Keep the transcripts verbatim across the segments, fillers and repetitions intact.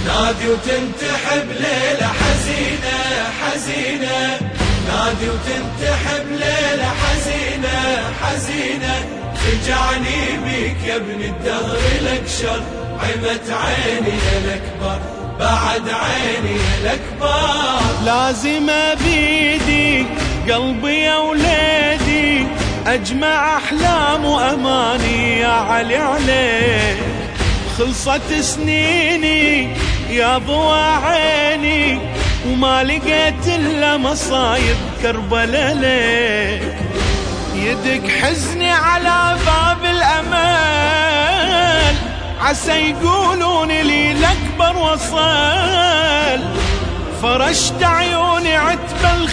نادي وتنتحب ليلة حزينة حزينة، نادي وتنتحب ليلة حزينة حزينة، رجعني بيك يا ابن الدهر لك شر، عمت عيني الأكبر بعد عيني الأكبر. لازم بيدي قلبي يا ولادي، أجمع أحلام وأماني يا علي عليك، خلصت سنيني يا ضوى عيني، وما لقيت إلا مصايب كربلا ليك، يدك حزني على باب الأمل، عسى يقولون لي الأكبر وصل، فرشت عيوني عتب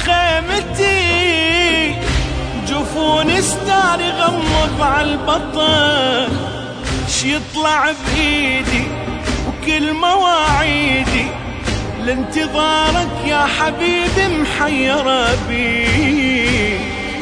خيمتي، جفون ستاري غمض على البطل، شيطلع بإيدي وكل مواعيدي، لانتظارك يا حبيبي محيرة بي،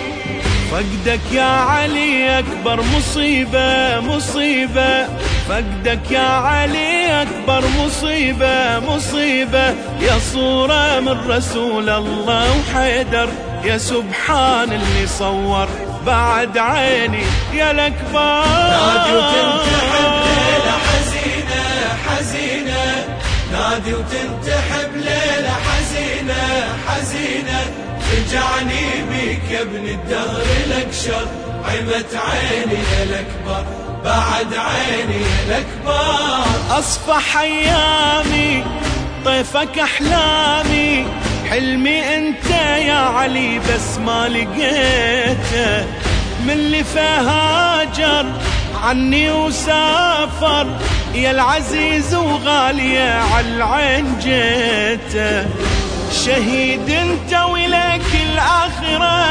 فقدك يا علي أكبر مصيبة مصيبة، فقدك يا علي أكبر مصيبة مصيبة، يا صورة من رسول الله وحيدر، يا سبحان اللي صور بعد عيني يا الأكبر. نادي وتنتحب ليلة حزينة حزينة، نادي وتنتحب ليلة حزينة حزينة، رجعني بيك يا ابن الدهر لك شر، عمت عيني الأكبر بعد عيني الأكبر. أصفح أيامي طيفك أحلامي، حلمي أنت يا علي بس ما لقيته، من اللي فهاجر عني وسافر، يا العزيز وغالية عالعين جيته، شهيد انت ولك الآخرة،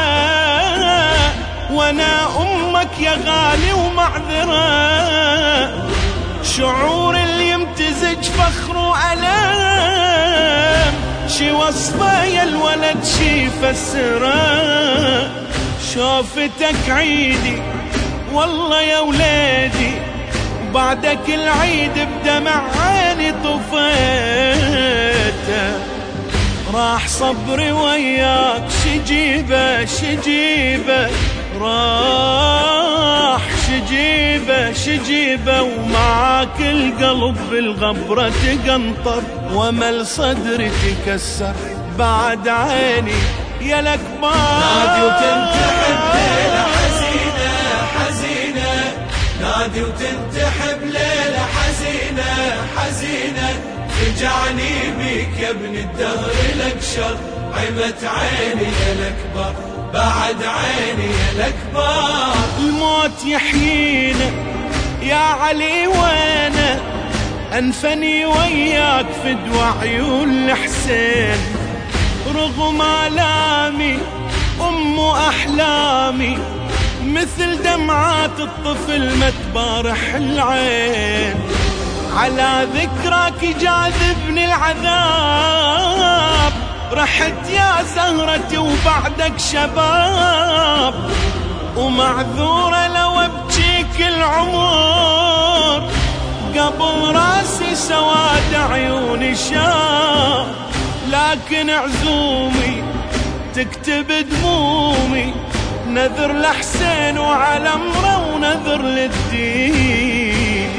وانا امك يا غالي ومعذرة، شعور اللي يمتزج فخر وألم، شي وصفه يا الولد شي فسره، شوفتك عيدي والله يا ولادي، بعدك العيد بدمع عيني طفيته، راح صبري وياك شجيبه شجيبه، راح شجيبه شجيبه، ومعاك القلب بالغبرة تقنطر، ومل صدري تكسر بعد عيني يا الأكبر. نادي وتنتحب ليلة حزينة حزينة، نادي وتنتحب ليلة حزينة حزينة، رجعني بيك يا ابن الدهر لك شر، عمت عيني يا الأكبر بعد عيني يا الأكبر. الموت يحيينا يا علي وانا، أنفني وياك فدوى عيون الحسين، رغم آلامي أم أحلامي، مثل دمعات الطفل ما تبارح العين، على ذكراك جاذبني العذاب، رحت يا زهرتي وبعدك شباب، ومعذورة لو ابجيك العمر، قبل راسي سواد عيوني شاب، لكن عزومي تكتب دمومي، نذر لحسين وعلى امره ونذر للدين،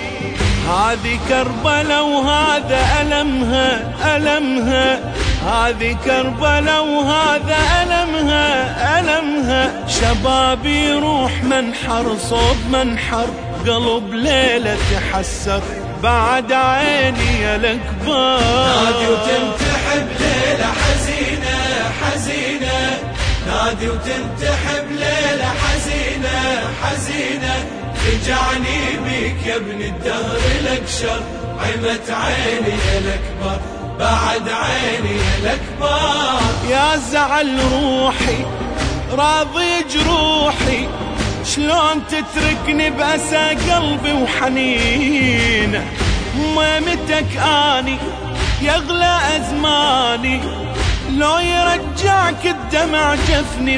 هذه كربلا وهذا ألمها ألمها، هذه كربلا وهذا ألمها ألمها، شبابي يروح منحر صوب منحر، قلب ليلة تحسر بعد عيني يا الأكبر. نادي وتنتحب ليلة حزينة حزينة، نادي وتنتحب ليلة حزينة حزينة، رجعني بيك يا ابن الدهر لك شر، عمت عيني يا الأكبر بعد عيني يا الأكبر. يا زعل روحي راضي جروحي، شلون تتركني بأسى قلبي وحنينه، ميمتك آني يغلى أزماني، لو يرجعك الدمع جفني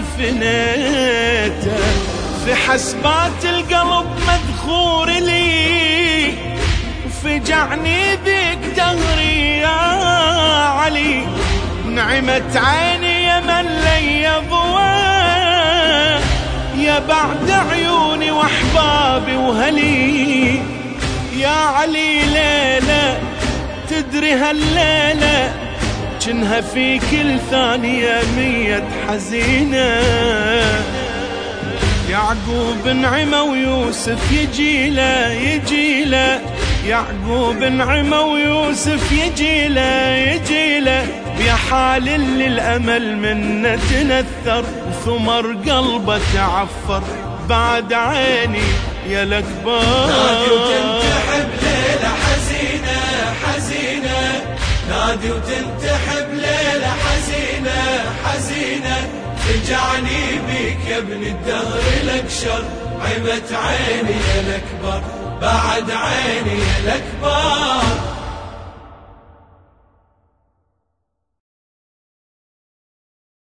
فنيته، في حسبات القلب مذخور لي، فجعني بك دهري يا علي، نعمت عيني يا من لي ضوى، يا بعد عيوني واحبابي وهلي. يا علي ليلة تدري هالليلة جنها في كل ثانية مية حزينة، يعقوب نعمة ويوسف يجيله يجيله، يعقوب نعمة ويوسف يجيله يجيله، يا حال للأمل منه تنثر وثمر قلبه تعفر بعد عيني يا الأكبر. نادي وتنتحب ليلة حزينة حزينة، نادي وتنتحب ليلة حزينة حزينة، رجعني بيك يا ابن الدهر لك شر، عمت عيني يا الأكبر بعد عيني يا الأكبر.